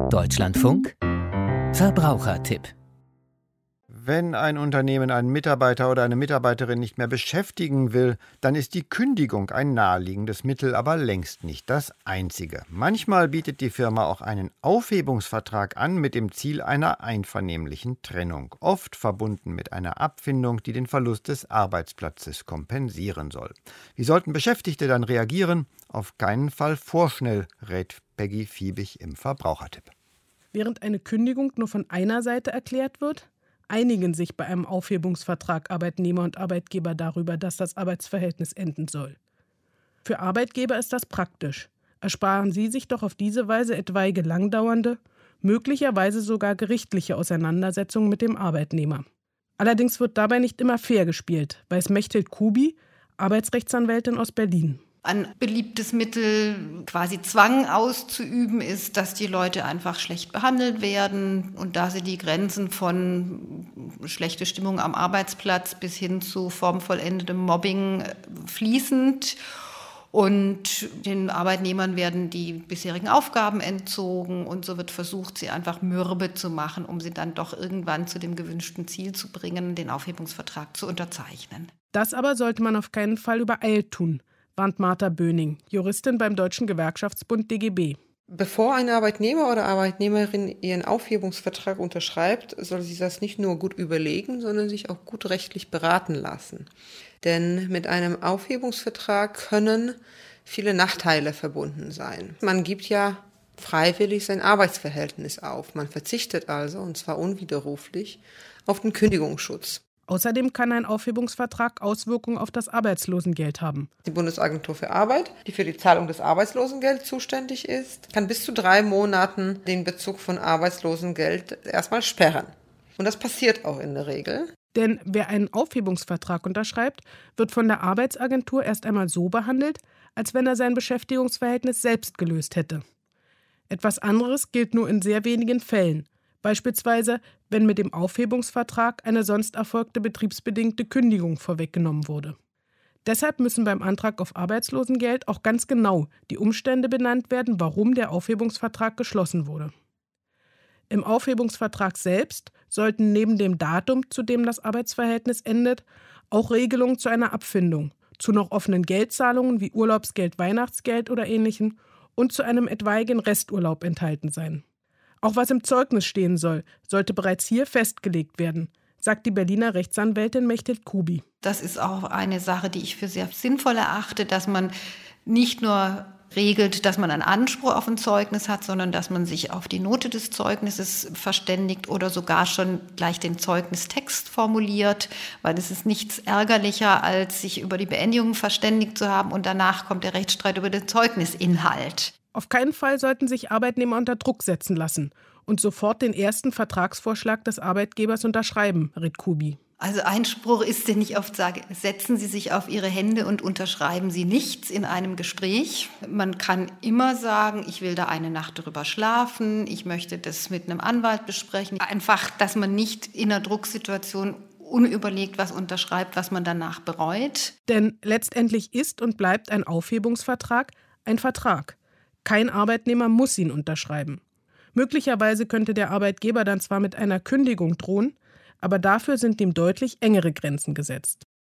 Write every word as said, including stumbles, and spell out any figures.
Deutschlandfunk Verbrauchertipp. Wenn ein Unternehmen einen Mitarbeiter oder eine Mitarbeiterin nicht mehr beschäftigen will, dann ist die Kündigung ein naheliegendes Mittel, aber längst nicht das einzige. Manchmal bietet die Firma auch einen Aufhebungsvertrag an mit dem Ziel einer einvernehmlichen Trennung, oft verbunden mit einer Abfindung, die den Verlust des Arbeitsplatzes kompensieren soll. Wie sollten Beschäftigte dann reagieren? Auf keinen Fall vorschnell, rät Peggy Fiebig im Verbrauchertipp. Während eine Kündigung nur von einer Seite erklärt wird, einigen sich bei einem Aufhebungsvertrag Arbeitnehmer und Arbeitgeber darüber, dass das Arbeitsverhältnis enden soll. Für Arbeitgeber ist das praktisch. Ersparen sie sich doch auf diese Weise etwaige langdauernde, möglicherweise sogar gerichtliche Auseinandersetzungen mit dem Arbeitnehmer. Allerdings wird dabei nicht immer fair gespielt, weiß Mechthild Kubi, Arbeitsrechtsanwältin aus Berlin. Ein beliebtes Mittel, quasi Zwang auszuüben, ist, dass die Leute einfach schlecht behandelt werden und da sind die Grenzen von schlechte Stimmung am Arbeitsplatz bis hin zu formvollendendem Mobbing fließend. Und den Arbeitnehmern werden die bisherigen Aufgaben entzogen und so wird versucht, sie einfach mürbe zu machen, um sie dann doch irgendwann zu dem gewünschten Ziel zu bringen, den Aufhebungsvertrag zu unterzeichnen. Das aber sollte man auf keinen Fall übereilt tun, warnt Martha Böning, Juristin beim Deutschen Gewerkschaftsbund D G B. Bevor ein Arbeitnehmer oder Arbeitnehmerin ihren Aufhebungsvertrag unterschreibt, soll sie das nicht nur gut überlegen, sondern sich auch gut rechtlich beraten lassen. Denn mit einem Aufhebungsvertrag können viele Nachteile verbunden sein. Man gibt ja freiwillig sein Arbeitsverhältnis auf. Man verzichtet also, und zwar unwiderruflich, auf den Kündigungsschutz. Außerdem kann ein Aufhebungsvertrag Auswirkungen auf das Arbeitslosengeld haben. Die Bundesagentur für Arbeit, die für die Zahlung des Arbeitslosengelds zuständig ist, kann bis zu drei Monaten den Bezug von Arbeitslosengeld erstmal sperren. Und das passiert auch in der Regel. Denn wer einen Aufhebungsvertrag unterschreibt, wird von der Arbeitsagentur erst einmal so behandelt, als wenn er sein Beschäftigungsverhältnis selbst gelöst hätte. Etwas anderes gilt nur in sehr wenigen Fällen. Beispielsweise, wenn mit dem Aufhebungsvertrag eine sonst erfolgte betriebsbedingte Kündigung vorweggenommen wurde. Deshalb müssen beim Antrag auf Arbeitslosengeld auch ganz genau die Umstände benannt werden, warum der Aufhebungsvertrag geschlossen wurde. Im Aufhebungsvertrag selbst sollten neben dem Datum, zu dem das Arbeitsverhältnis endet, auch Regelungen zu einer Abfindung, zu noch offenen Geldzahlungen wie Urlaubsgeld, Weihnachtsgeld oder Ähnlichem und zu einem etwaigen Resturlaub enthalten sein. Auch was im Zeugnis stehen soll, sollte bereits hier festgelegt werden, sagt die Berliner Rechtsanwältin Mechthild Kubi. Das ist auch eine Sache, die ich für sehr sinnvoll erachte, dass man nicht nur regelt, dass man einen Anspruch auf ein Zeugnis hat, sondern dass man sich auf die Note des Zeugnisses verständigt oder sogar schon gleich den Zeugnistext formuliert, weil es ist nichts ärgerlicher, als sich über die Beendigung verständigt zu haben und danach kommt der Rechtsstreit über den Zeugnisinhalt. Auf keinen Fall sollten sich Arbeitnehmer unter Druck setzen lassen und sofort den ersten Vertragsvorschlag des Arbeitgebers unterschreiben, rät Kubi. Also Einspruch ist, den ich oft sage, setzen Sie sich auf Ihre Hände und unterschreiben Sie nichts in einem Gespräch. Man kann immer sagen, ich will da eine Nacht drüber schlafen, ich möchte das mit einem Anwalt besprechen. Einfach, dass man nicht in einer Drucksituation unüberlegt was unterschreibt, was man danach bereut. Denn letztendlich ist und bleibt ein Aufhebungsvertrag ein Vertrag. Kein Arbeitnehmer muss ihn unterschreiben. Möglicherweise könnte der Arbeitgeber dann zwar mit einer Kündigung drohen, aber dafür sind ihm deutlich engere Grenzen gesetzt.